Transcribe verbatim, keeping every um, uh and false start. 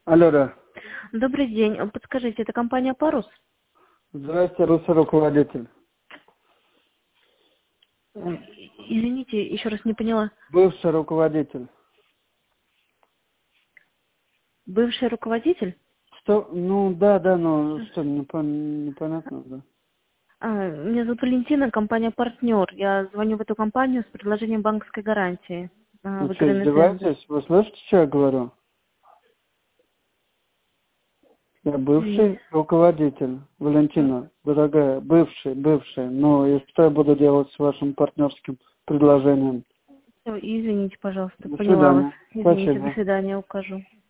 Алло, да. Добрый день. Подскажите, это компания «Парус»? Здравствуйте, русский руководитель. Извините, еще раз не поняла. Бывший руководитель. Бывший руководитель? Что? Ну, да, да, ну, что, непон- непонятно, да. А, меня зовут Валентина, компания «Партнер». Я звоню в эту компанию с предложением банковской гарантии. А, Вы в что, игры на центр. издеваетесь? Вы слышите, что я говорю? Я Нет. бывший руководитель, Валентина, дорогая, бывший, бывший. Ну, и что я буду делать с вашим партнерским предложением? Всё, извините, пожалуйста, До поняла вас. свидания. Извините, до Спасибо. свидания, укажу.